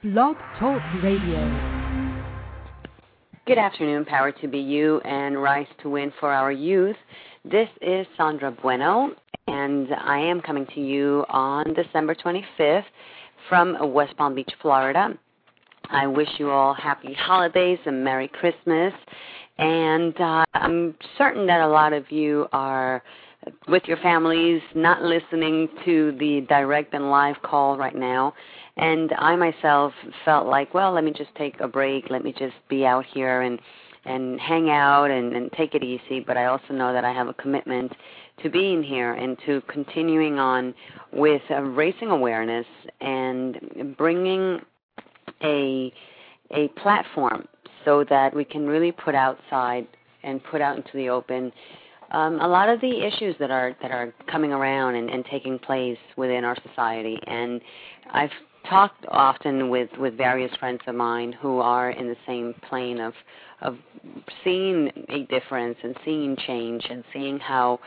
Blog Talk Radio. Good afternoon, Power to Be You and Rise to Win for our youth. This is Sandra Bueno, and I am coming to you on December 25th from West Palm Beach, Florida. I wish you all happy holidays and Merry Christmas, and I'm certain that a lot of you are with your families, not listening to the direct and live call right now. And I myself felt like, well, let me just take a break. Let me just be out here and hang out and take it easy. But I also know that I have a commitment to being here and to continuing on with raising awareness and bringing a platform so that we can really put outside and put out into the open a lot of the issues that are coming around and taking place within our society. And I've talked often with various friends of mine who are in the same plane of seeing a difference and seeing change and seeing how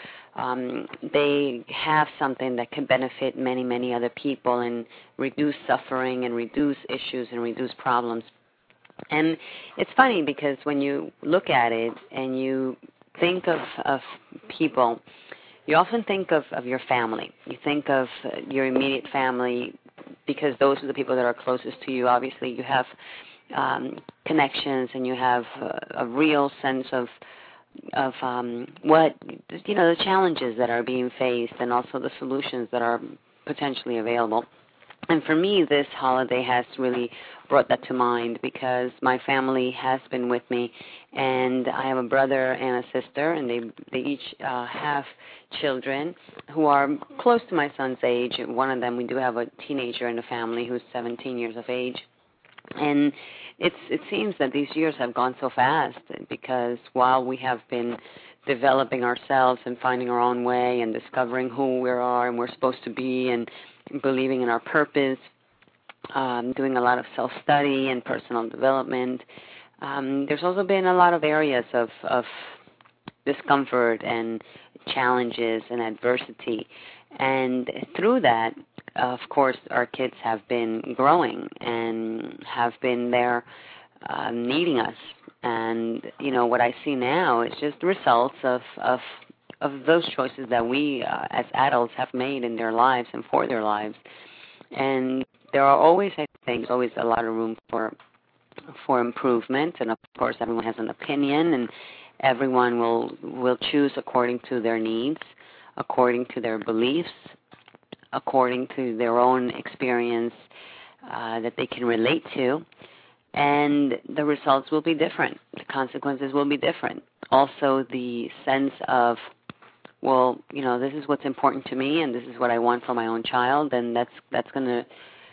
they have something that can benefit many, many other people and reduce suffering and reduce issues and reduce problems. And it's funny because when you look at it and you think of people, you often think of your family. You think of your immediate family because those are the people that are closest to you. Obviously, you have connections and you have a real sense of what, the challenges that are being faced and also the solutions that are potentially available. And for me, this holiday has really brought that to mind because my family has been with me, and I have a brother and a sister, and they each have children who are close to my son's age. One of them, we do have a teenager in the family who's 17 years of age. And it seems that these years have gone so fast because while we have been developing ourselves and finding our own way and discovering who we are and we're supposed to be and believing in our purpose, doing a lot of self-study and personal development, there's also been a lot of areas of discomfort and challenges and adversity. And through that, of course, our kids have been growing and have been there needing us. And, what I see now is just the results of those choices that we as adults have made in their lives and for their lives. And there are always, I think, always a lot of room for improvement. And, of course, everyone has an opinion, and everyone will choose according to their needs, according to their beliefs, according to their own experience that they can relate to. And the results will be different. The consequences will be different. Also, the sense of, well, this is what's important to me, and this is what I want for my own child, and that's going to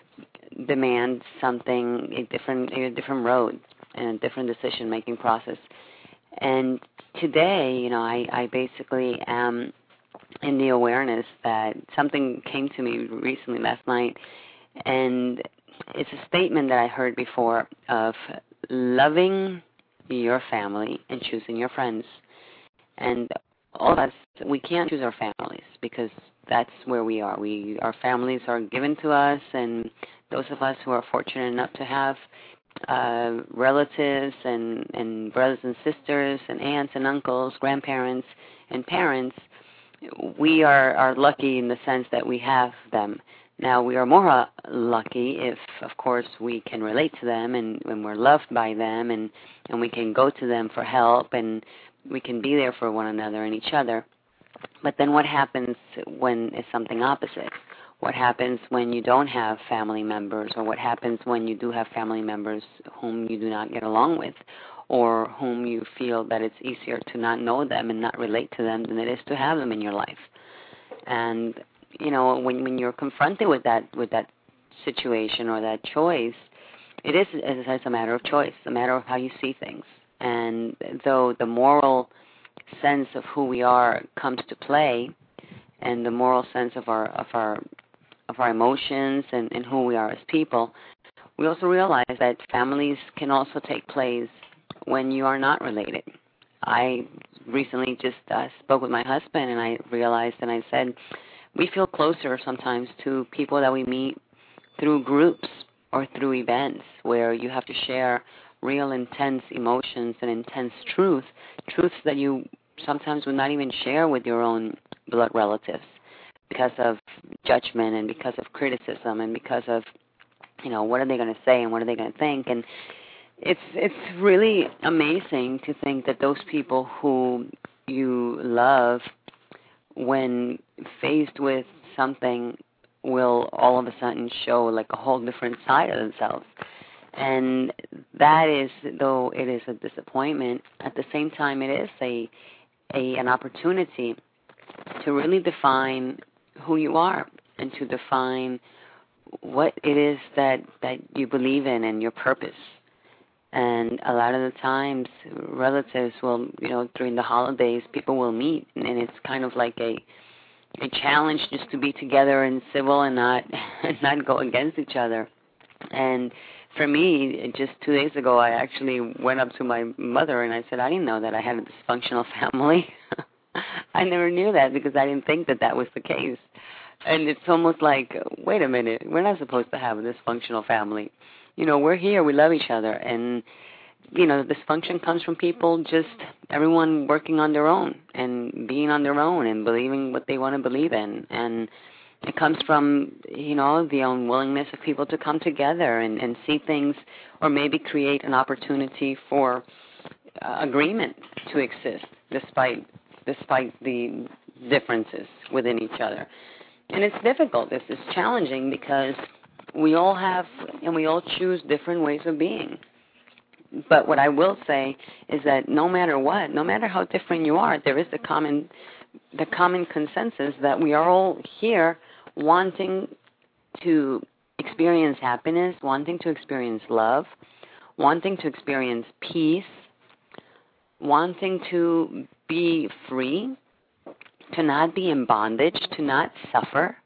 demand something, a different road and a different decision-making process. And today, I basically am in the awareness that something came to me recently last night, and it's a statement that I heard before of loving your family and choosing your friends. And all of us, we can't choose our families because that's where we are. Our families are given to us, and those of us who are fortunate enough to have relatives and brothers and sisters and aunts and uncles, grandparents and parents, we are lucky in the sense that we have them. Now, we are more lucky if, of course, we can relate to them and we're loved by them and we can go to them for help and we can be there for one another and each other. But then what happens when it's something opposite? What happens when you don't have family members, or what happens when you do have family members whom you do not get along with, or whom you feel that it's easier to not know them and not relate to them than it is to have them in your life? And when you're confronted with that situation or that choice, it's a matter of choice, a matter of how you see things. And though the moral sense of who we are comes to play, and the moral sense of our emotions and who we are as people, we also realize that families can also take place when you are not related. I recently just spoke with my husband, and I realized, and I said, we feel closer sometimes to people that we meet through groups or through events where you have to share real intense emotions and intense truths that you sometimes would not even share with your own blood relatives because of judgment and because of criticism and because of, what are they going to say and what are they going to think. And it's really amazing to think that those people who you love, when faced with something, will all of a sudden show like a whole different side of themselves. And that is, though it is a disappointment, at the same time it is an opportunity to really define who you are and to define what it is that you believe in and your purpose. And a lot of the times, relatives will, during the holidays, people will meet, and it's kind of like a challenge just to be together and civil and not go against each other. And for me, just 2 days ago, I actually went up to my mother and I said, I didn't know that I had a dysfunctional family. I never knew that because I didn't think that was the case. And it's almost like, wait a minute, we're not supposed to have a dysfunctional family. We're here, we love each other. And, dysfunction comes from people just, everyone working on their own and being on their own and believing what they want to believe in. And it comes from, the unwillingness of people to come together and see things, or maybe create an opportunity for agreement to exist despite the differences within each other. And it's difficult. This is challenging because we all have and we all choose different ways of being. But what I will say is that no matter what, no matter how different you are, there is the common consensus that we are all here wanting to experience happiness, wanting to experience love, wanting to experience peace, wanting to be free, to not be in bondage, to not suffer.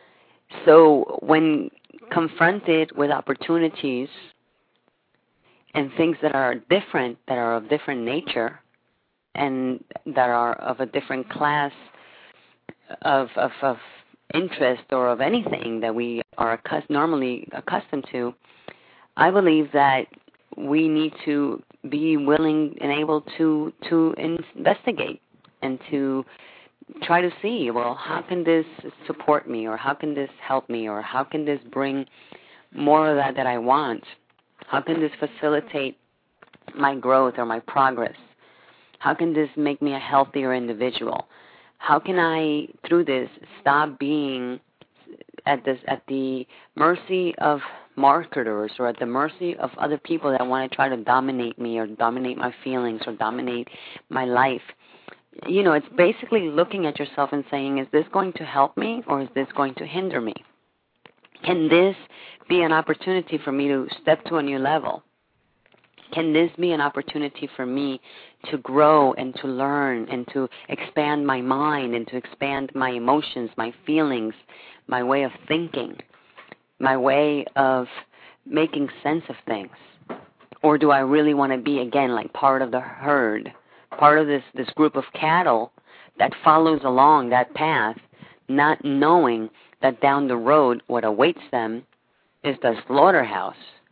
So when confronted with opportunities and things that are different, that are of different nature, and that are of a different class of interest or of anything that we are normally accustomed to, I believe that we need to be willing and able to investigate and to try to see, well, how can this support me, or how can this help me, or how can this bring more of that I want? How can this facilitate my growth or my progress? How can this make me a healthier individual? How can I, through this, stop being at the mercy of marketers or at the mercy of other people that want to try to dominate me or dominate my feelings or dominate my life? It's basically looking at yourself and saying, is this going to help me or is this going to hinder me? Can this be an opportunity for me to step to a new level? Can this be an opportunity for me to grow and to learn and to expand my mind and to expand my emotions, my feelings, my way of thinking, my way of making sense of things? Or do I really want to be, again, like part of the herd, part of this group of cattle that follows along that path, not knowing that down the road what awaits them is the slaughterhouse?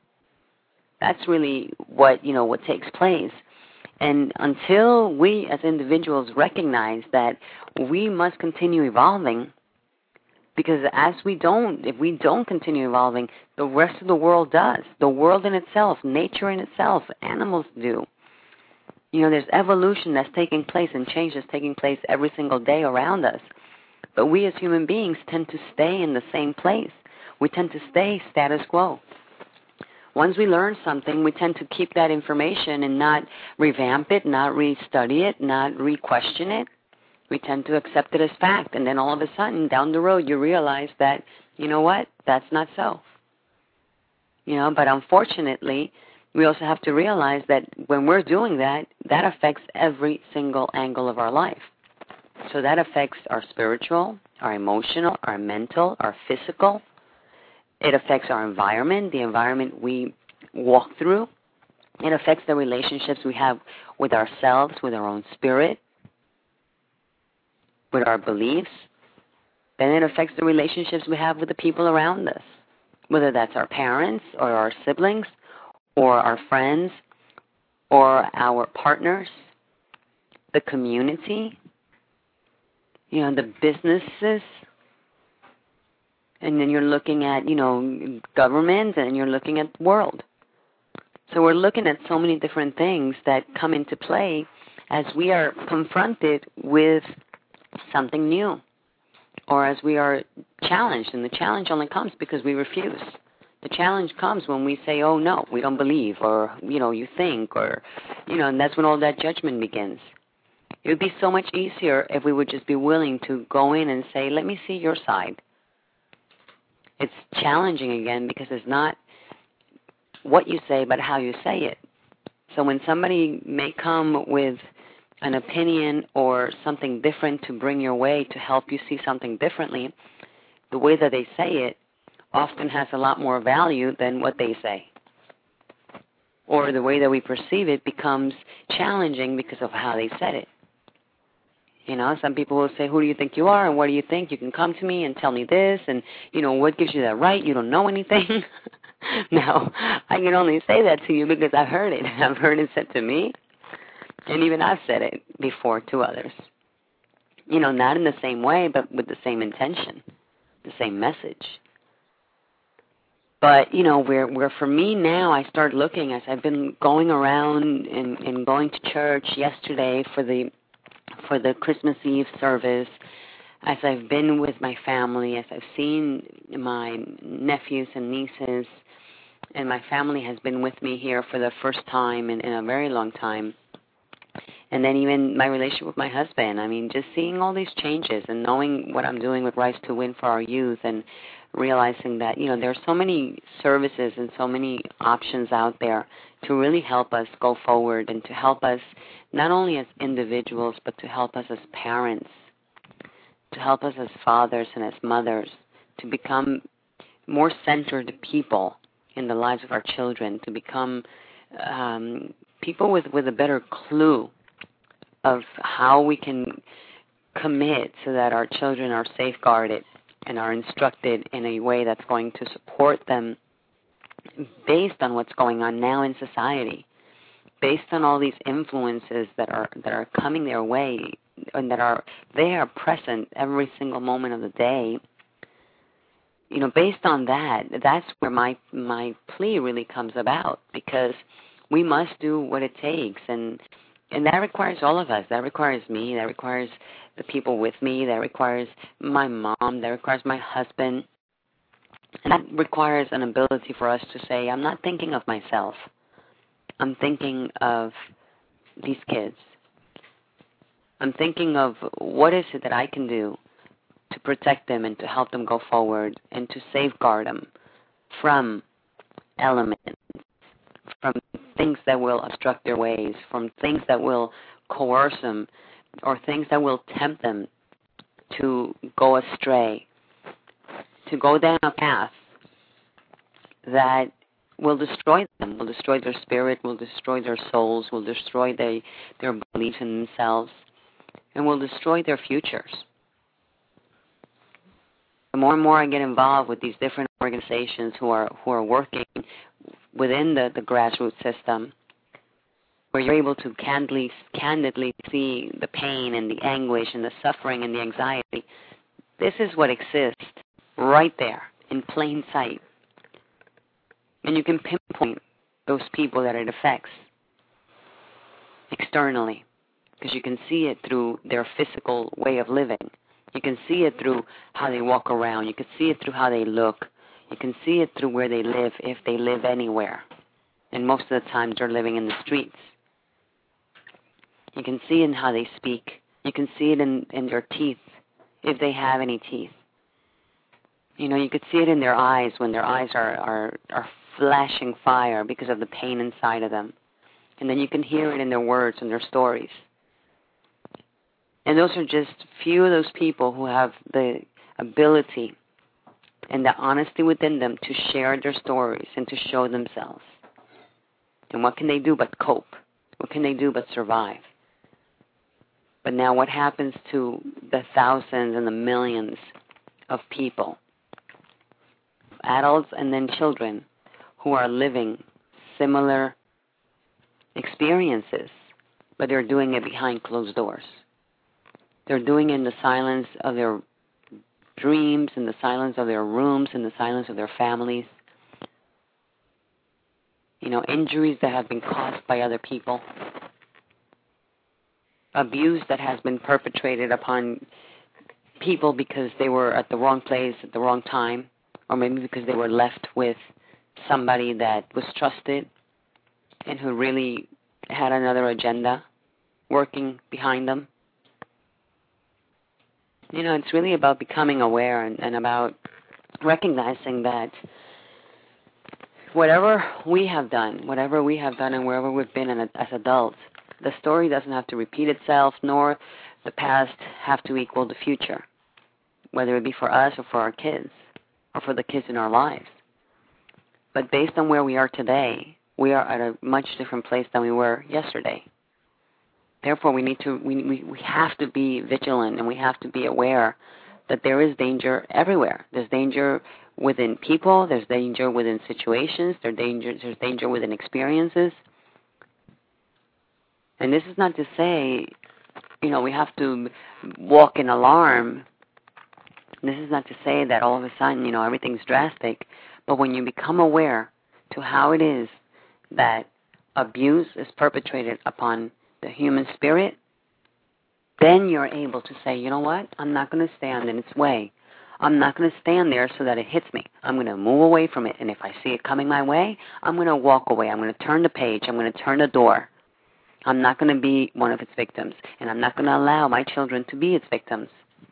That's really what takes place. And until we as individuals recognize that we must continue evolving, because if we don't continue evolving, the rest of the world does. The world in itself, nature in itself, animals do. There's evolution that's taking place and change that's taking place every single day around us. But we as human beings tend to stay in the same place. We tend to stay status quo. Once we learn something, we tend to keep that information and not revamp it, not re-study it, not re-question it. We tend to accept it as fact. And then all of a sudden, down the road, you realize that, that's not so. But unfortunately, we also have to realize that when we're doing that, that affects every single angle of our life. So that affects our spiritual, our emotional, our mental, our physical. It affects our environment, the environment we walk through. It affects the relationships we have with ourselves, with our own spirit, with our beliefs. Then it affects the relationships we have with the people around us. whether that's our parents or our siblings or our friends or our partners, the community, the businesses, and then you're looking at, government, and you're looking at the world. So we're looking at so many different things that come into play as we are confronted with something new, or as we are challenged, and the challenge only comes because we refuse. The challenge comes when we say, oh, no, we don't believe, or, you think, or, and that's when all that judgment begins. It would be so much easier if we would just be willing to go in and say, let me see your side. It's challenging again because it's not what you say, but how you say it. So when somebody may come with an opinion or something different to bring your way to help you see something differently, the way that they say it often has a lot more value than what they say. Or the way that we perceive it becomes challenging because of how they said it. Some people will say, who do you think you are, and what do you think? You can come to me and tell me this, and, what gives you that right? You don't know anything. Now, I can only say that to you because I've heard it. I've heard it said to me, and even I've said it before to others. Not in the same way, but with the same intention, the same message. But, where for me now, I start looking as I've been going around and going to church yesterday for the Christmas Eve service, as I've been with my family, as I've seen my nephews and nieces, and my family has been with me here for the first time in a very long time. And then even my relationship with my husband. I mean, just seeing all these changes and knowing what I'm doing with Rise to Win for our youth, and realizing that, there are so many services and so many options out there to really help us go forward and to help us not only as individuals, but to help us as parents, to help us as fathers and as mothers, to become more centered people in the lives of our children, to become people with a better clue of how we can commit so that our children are safeguarded and are instructed in a way that's going to support them based on what's going on now in society, based on all these influences that are coming their way and they are present every single moment of the day. Based on that's where my plea really comes about, because we must do what it takes, and that requires all of us. That requires me. That requires the people with me. That requires my mom. That requires my husband. And that requires an ability for us to say, I'm not thinking of myself. I'm thinking of these kids. I'm thinking of what is it that I can do to protect them and to help them go forward and to safeguard them from elements, from things that will obstruct their ways, from things that will coerce them, or things that will tempt them to go astray, to go down a path that will destroy them, will destroy their spirit, will destroy their souls, will destroy their belief in themselves, and will destroy their futures. The more and more I get involved with these different organizations who are working within the grassroots system, where you're able to candidly see the pain and the anguish and the suffering and the anxiety, this is what exists right there in plain sight. And you can pinpoint those people that it affects externally, because you can see it through their physical way of living. You can see it through how they walk around. You can see it through how they look. You can see it through where they live, if they live anywhere. And most of the time they're living in the streets. You can see it in how they speak. You can see it in their teeth, if they have any teeth. You could see it in their eyes when their eyes are flashing fire because of the pain inside of them. And then you can hear it in their words and their stories. And those are just few of those people who have the ability and the honesty within them to share their stories and to show themselves. And what can they do but cope? What can they do but survive? But now what happens to the thousands and the millions of people adults and then children who are living similar experiences, but they're doing it behind closed doors. They're doing it in the silence of their dreams, in the silence of their rooms, in the silence of their families. Injuries that have been caused by other people. Abuse that has been perpetrated upon people because they were at the wrong place at the wrong time, or maybe because they were left with somebody that was trusted and who really had another agenda working behind them. It's really about becoming aware and about recognizing that whatever we have done and wherever we've been as adults, the story doesn't have to repeat itself, nor the past have to equal the future, whether it be for us or for our kids or for the kids in our lives. But based on where we are today, we are at a much different place than we were yesterday. Therefore, we have to be vigilant, and we have to be aware that there is danger everywhere. There's danger within people. There's danger within situations. There's danger within experiences. And this is not to say, we have to walk in alarm. This is not to say that all of a sudden, everything's drastic. But when you become aware to how it is that abuse is perpetrated upon the human spirit, then you're able to say, you know what? I'm not going to stand in its way. I'm not going to stand there so that it hits me. I'm going to move away from it. And if I see it coming my way, I'm going to walk away. I'm going to turn the page. I'm going to turn the door. I'm not going to be one of its victims. And I'm not going to allow my children to be its victims.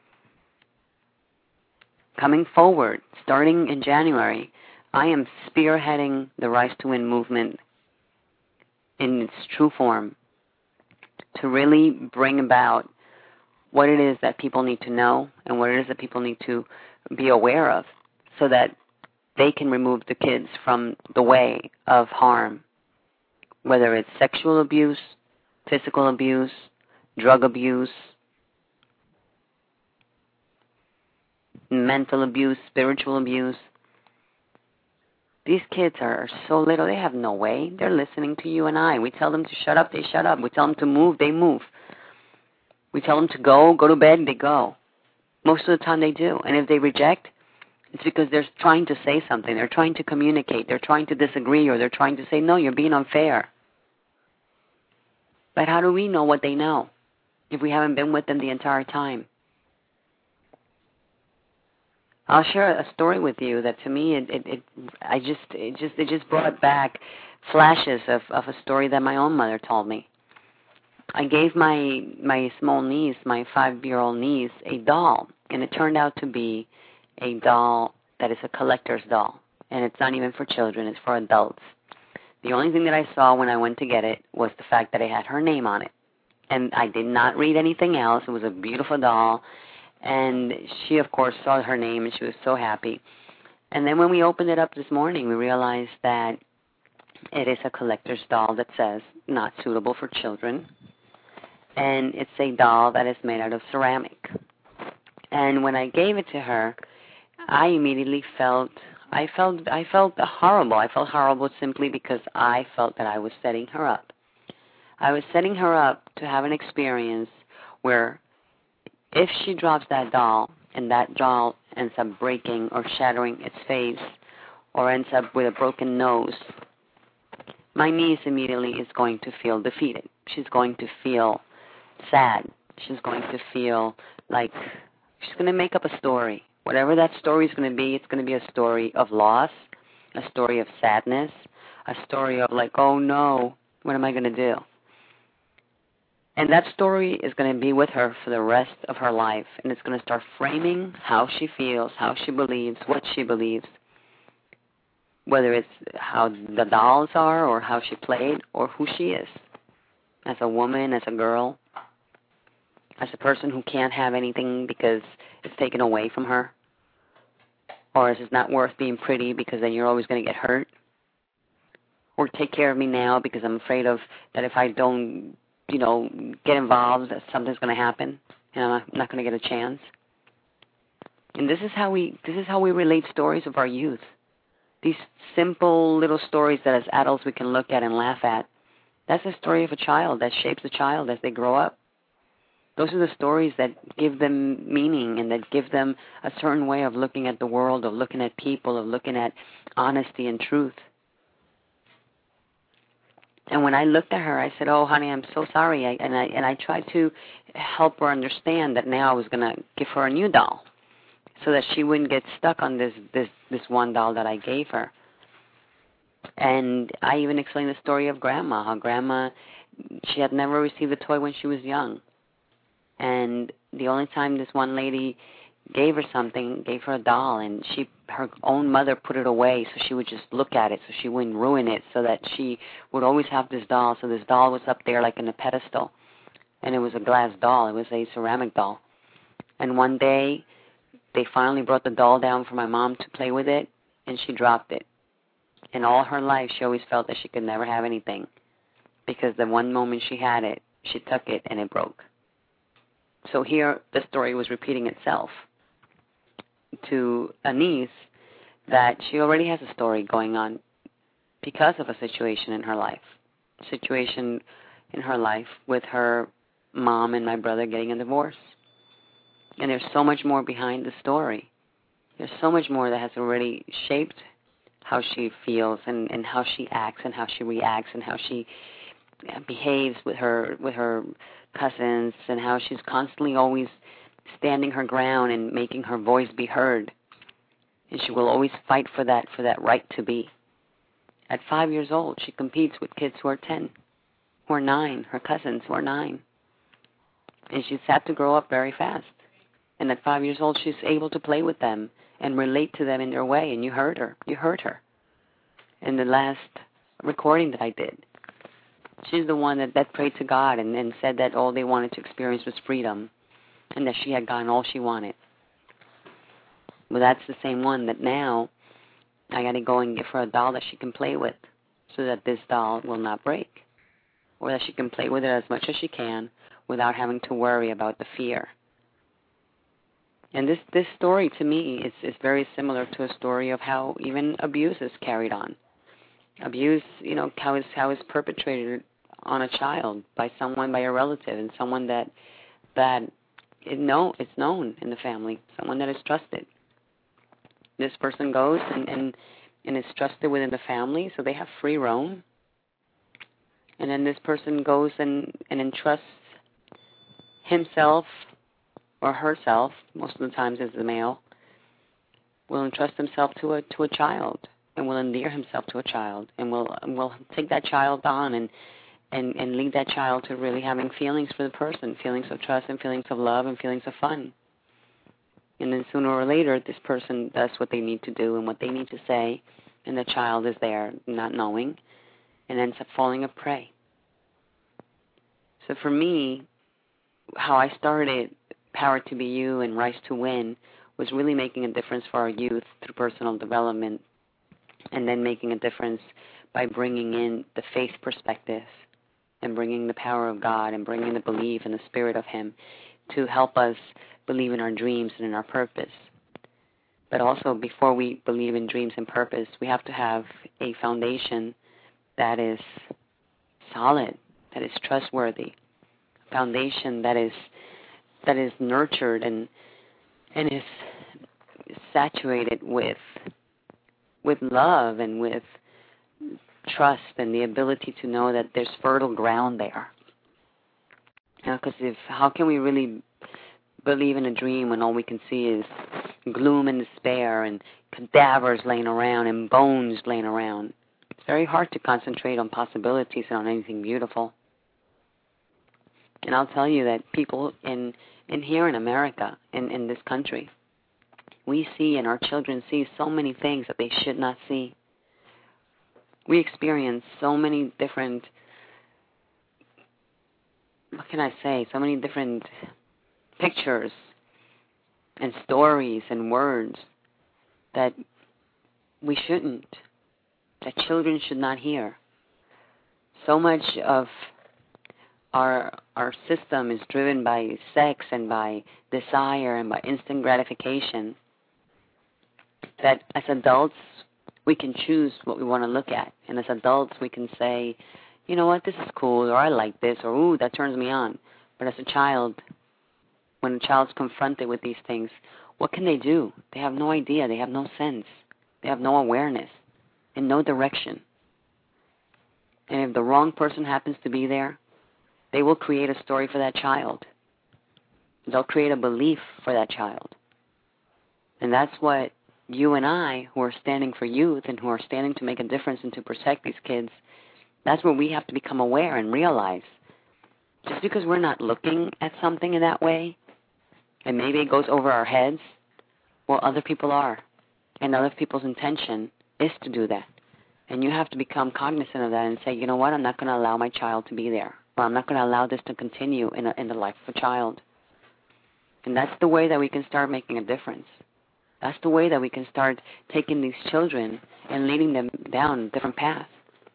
Coming forward, starting in January, I am spearheading the Rise to Win movement in its true form to really bring about what it is that people need to know and what it is that people need to be aware of so that they can remove the kids from the way of harm, whether it's sexual abuse, physical abuse, drug abuse, mental abuse, spiritual abuse. These kids are so little, they have no way. They're listening to you and I. We tell them to shut up, they shut up. We tell them to move, they move. We tell them to go to bed, they go. Most of the time they do. And if they reject, it's because they're trying to say something. They're trying to communicate. They're trying to disagree, or they're trying to say, no, you're being unfair. But how do we know what they know if we haven't been with them the entire time? I'll share a story with you that to me it just brought back flashes of a story that my own mother told me. I gave my small niece, my 5-year-old niece, a doll, and it turned out to be a doll that is a collector's doll, and it's not even for children, it's for adults. The only thing that I saw when I went to get it was the fact that it had her name on it, and I did not read anything else. It was a beautiful doll. And she, of course, saw her name, and she was so happy. And then when we opened it up this morning, we realized that it is a collector's doll that says, not suitable for children. And it's a doll that is made out of ceramic. And when I gave it to her, I immediately felt horrible. I felt horrible simply because I felt that I was setting her up. I was setting her up to have an experience where if she drops that doll and that doll ends up breaking or shattering its face or ends up with a broken nose, my niece immediately is going to feel defeated. She's going to feel sad. She's going to feel like she's going to make up a story. Whatever that story is going to be, it's going to be a story of loss, a story of sadness, a story of like, oh no, what am I going to do? And that story is going to be with her for the rest of her life, and it's going to start framing how she feels, how she believes, what she believes, whether it's how the dolls are or how she played or who she is as a woman, as a girl, as a person who can't have anything because it's taken away from her, or as it's not worth being pretty because then you're always going to get hurt, or take care of me now because I'm afraid of that if I don't get involved, that something's going to happen, and I'm not going to get a chance. And this is how we relate stories of our youth. these simple little stories that as adults we can look at and laugh at. That's the story of a child that shapes a child as they grow up. Those are the stories that give them meaning and that give them a certain way of looking at the world, of looking at people, of looking at honesty and truth. And when I looked at her, I said, "Oh, honey, I'm so sorry." And I tried to help her understand that now I was going to give her a new doll, so that she wouldn't get stuck on this one doll that I gave her. And I even explained the story of Grandma, how Grandma, she had never received a toy when she was young. And the only time this one lady gave her something, gave her a doll, and her own mother put it away so she would just look at it so she wouldn't ruin it, so that she would always have this doll. So this doll was up there like in a pedestal, and it was a glass doll. It was a ceramic doll. And one day, they finally brought the doll down for my mom to play with it, and she dropped it. And all her life, she always felt that she could never have anything, because the one moment she had it, she took it and it broke. So here, the story was repeating itself to a niece that she already has a story going on because of a situation in her life. Situation in her life with her mom and my brother getting a divorce. And there's so much more behind the story. There's so much more that has already shaped how she feels and how she acts and how she reacts and how she behaves with her cousins, and how she's constantly always standing her ground and making her voice be heard. And she will always fight for that right to be. At 5 years old, she competes with kids who are 10, who are 9, her cousins who are 9. And she's had to grow up very fast. And at 5 years old, she's able to play with them and relate to them in their way. And you heard her. You heard her in the last recording that I did. She's the one that prayed to God and said that all they wanted to experience was freedom, and that she had gotten all she wanted. Well, that's the same one that now I got to go and give her a doll that she can play with, so that this doll will not break, or that she can play with it as much as she can without having to worry about the fear. And this story to me is very similar to a story of how even abuse is carried on. Abuse, how is perpetrated on a child by a relative, and someone that is known in the family, someone that is trusted. This person goes and is trusted within the family, so they have free roam. And then this person goes and entrusts himself or herself, most of the times as the male, will entrust himself to a child, and will endear himself to a child, and will take that child on and lead that child to really having feelings for the person, feelings of trust and feelings of love and feelings of fun. And then sooner or later, this person does what they need to do and what they need to say, and the child is there not knowing and ends up falling a prey. So for me, how I started Power to Be You and Rise to Win was really making a difference for our youth through personal development, and then making a difference by bringing in the faith perspective and bringing the power of God and bringing the belief and the spirit of Him to help us believe in our dreams and in our purpose. But also, before we believe in dreams and purpose, we have to have a foundation that is solid, that is trustworthy, a foundation that is nurtured and is saturated with love and with trust and the ability to know that there's fertile ground there. Because how can we really believe in a dream when all we can see is gloom and despair and cadavers laying around and bones laying around? It's very hard to concentrate on possibilities and on anything beautiful. And I'll tell you that people in here in America, in this country, we see and our children see so many things that they should not see. We experience so many different, so many different pictures and stories and words that we shouldn't, that children should not hear. So much of our system is driven by sex and by desire and by instant gratification, that as adults We can choose what we want to look at. And as adults, we can say, you know what, this is cool, or I like this, or ooh, that turns me on. But as a child, when a child's confronted with these things, what can they do? They have no idea. They have no sense. They have no awareness and no direction. And if the wrong person happens to be there, they will create a story for that child. They'll create a belief for that child. And that's what you and I, who are standing for youth and who are standing to make a difference and to protect these kids, that's where we have to become aware and realize. Just because we're not looking at something in that way, and maybe it goes over our heads, well, other people are. And other people's intention is to do that. And you have to become cognizant of that and say, you know what, I'm not going to allow my child to be there. Or I'm not going to allow this to continue in the life of a child. And that's the way that we can start making a difference. That's the way that we can start taking these children and leading them down a different path.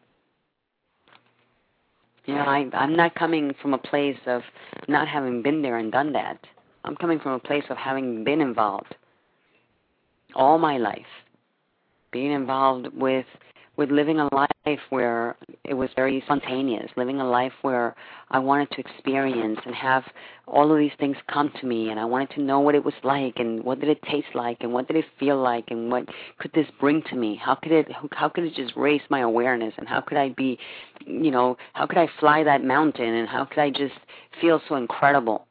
You know, I'm not coming from a place of not having been there and done that. I'm coming from a place of having been involved all my life, being involved with living a life where it was very spontaneous, living a life where I wanted to experience and have all of these things come to me, and I wanted to know what it was like, and what did it taste like, and what did it feel like, and what could this bring to me? How could it just raise my awareness, and how could I be, you know, how could I fly that mountain, and how could I just feel so incredible?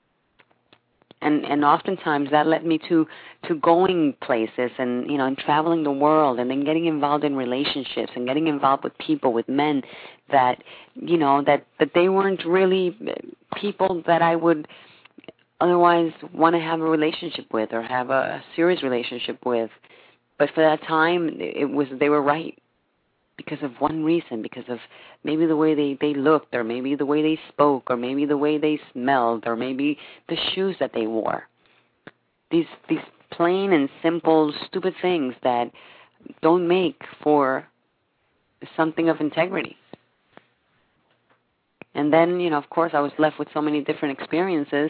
And oftentimes that led me to going places and, you know, and traveling the world, and then getting involved in relationships and getting involved with people, with men that, you know, that they weren't really people that I would otherwise want to have a relationship with or have a serious relationship with. But for that time, they were right. Because of one reason, because of maybe the way they looked, or maybe the way they spoke, or maybe the way they smelled, or maybe the shoes that they wore. These plain and simple, stupid things that don't make for something of integrity. And then, you know, of course, I was left with so many different experiences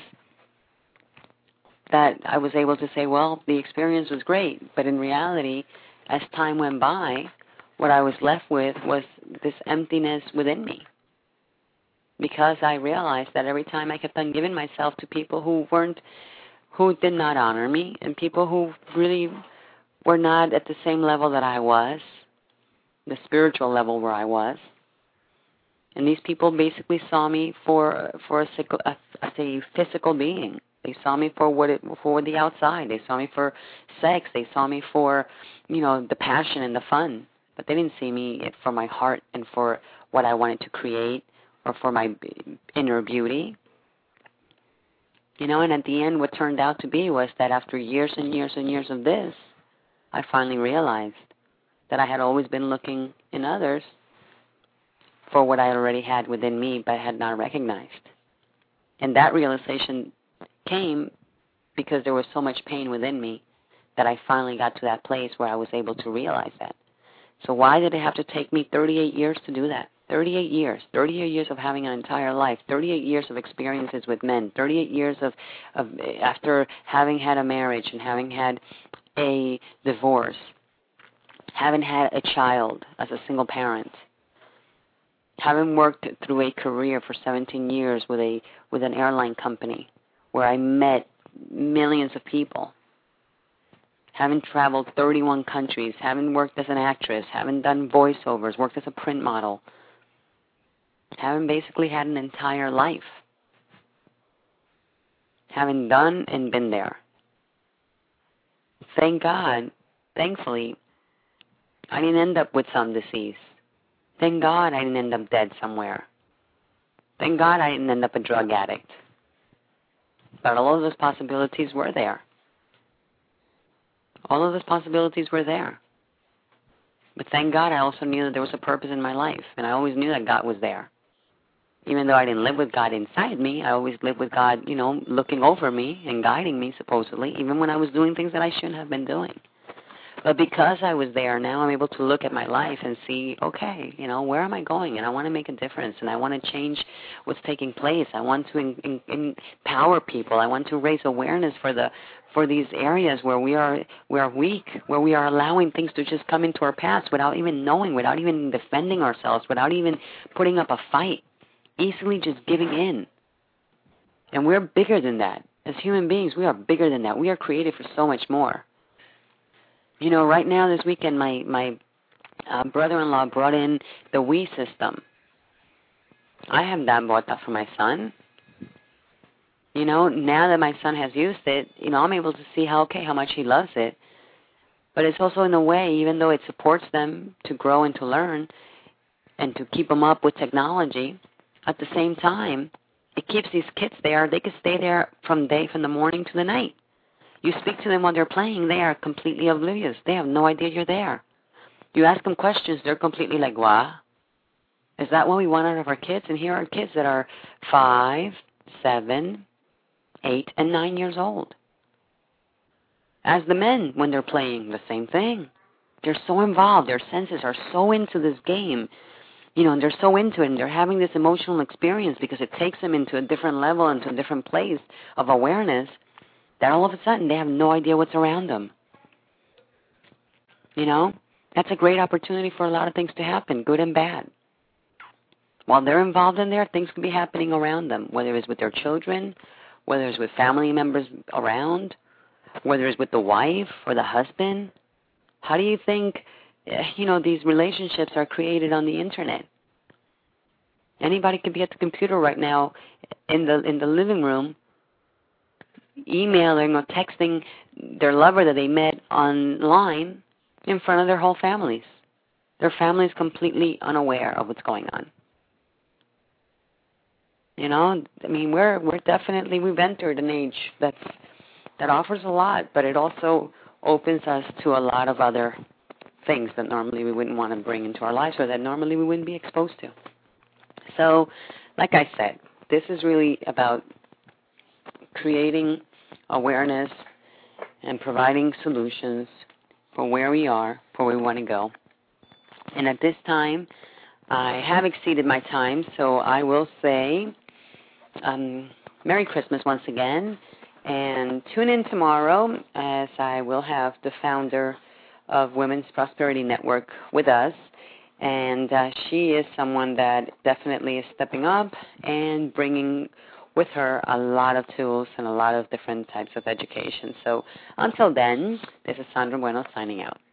that I was able to say, well, the experience was great, but in reality, as time went by, what I was left with was this emptiness within me, because I realized that every time I kept on giving myself to people who did not honor me, and people who really were not at the same level that I was, the spiritual level where I was, and these people basically saw me for a physical being. They saw me for the outside. They saw me for sex. They saw me for, you know, the passion and the fun. But they didn't see me for my heart and for what I wanted to create or for my inner beauty. You know, and at the end what turned out to be was that after years and years and years of this, I finally realized that I had always been looking in others for what I already had within me but had not recognized. And that realization came because there was so much pain within me that I finally got to that place where I was able to realize that. So why did it have to take me 38 years to do that? 38 years of having an entire life, 38 years of experiences with men, 38 years of after having had a marriage and having had a divorce, having had a child as a single parent, having worked through a career for 17 years with an airline company where I met millions of people, having traveled 31 countries, having worked as an actress, having done voiceovers, worked as a print model, having basically had an entire life, having done and been there. Thank God, thankfully, I didn't end up with some disease. Thank God I didn't end up dead somewhere. Thank God I didn't end up a drug addict. But all of those possibilities were there. All of those possibilities were there. But thank God I also knew that there was a purpose in my life, and I always knew that God was there. Even though I didn't live with God inside me, I always lived with God, you know, looking over me and guiding me, supposedly, even when I was doing things that I shouldn't have been doing. But because I was there, now I'm able to look at my life and see, okay, where am I going? And I want to make a difference, and I want to change what's taking place. I want to empower people. I want to raise awareness for these areas where we are weak, where we are allowing things to just come into our paths without even knowing, without even defending ourselves, without even putting up a fight, easily just giving in. And we're bigger than that. As human beings, we are bigger than that. We are created for so much more. Right now this weekend, my brother-in-law brought in the Wii system. I have not bought that for my son. Now that my son has used it, I'm able to see how much he loves it. But it's also in a way, even though it supports them to grow and to learn and to keep them up with technology, at the same time, it keeps these kids there. They can stay there from the morning to the night. You speak to them while they're playing, they are completely oblivious. They have no idea you're there. You ask them questions, they're completely like, what? Is that what we want out of our kids? And here are kids that are 5, 7, 8, and 9 years old. As the men, when they're playing, the same thing. They're so involved. Their senses are so into this game. And they're so into it, and they're having this emotional experience because it takes them into a different level, into a different place of awareness, that all of a sudden they have no idea what's around them. That's a great opportunity for a lot of things to happen, good and bad. While they're involved in there, things can be happening around them, whether it's with their children, whether it's with family members around, whether it's with the wife or the husband. How do you think, these relationships are created on the internet? Anybody could be at the computer right now in the living room, emailing or texting their lover that they met online in front of their whole families. Their family is completely unaware of what's going on. We've entered an age that offers a lot, but it also opens us to a lot of other things that normally we wouldn't want to bring into our lives or that normally we wouldn't be exposed to. So, like I said, this is really about creating awareness and providing solutions for where we are, for where we want to go. And at this time, I have exceeded my time, so I will say Merry Christmas once again, and tune in tomorrow as I will have the founder of Women's Prosperity Network with us, and she is someone that definitely is stepping up and bringing with her a lot of tools and a lot of different types of education. So until then, this is Sandra Bueno signing out.